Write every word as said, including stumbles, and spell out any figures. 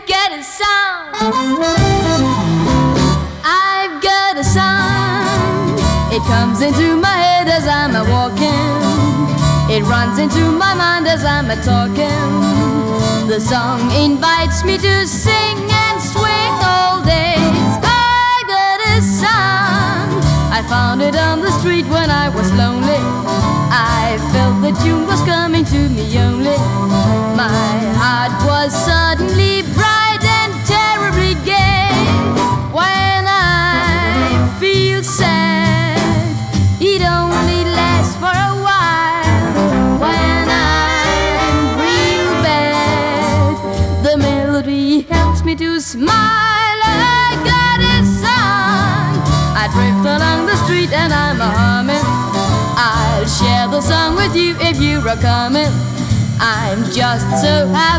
get a song. I've got a song. It comes into my head as I'm a walking. It runs into my mind as I'm a talking. The song invites me to sing and swing all day. I've got a song. I found it on the street when I was lonely. I felt the tune was coming to me only. My heart was suddenly bright and terribly gay. When I feel sad, it only lasts for a while. When I'm real bad, the melody helps me to smile. I got a song. I drift along the street and I'm a humming. I'll share the song with you if you are coming. I'm just so happy.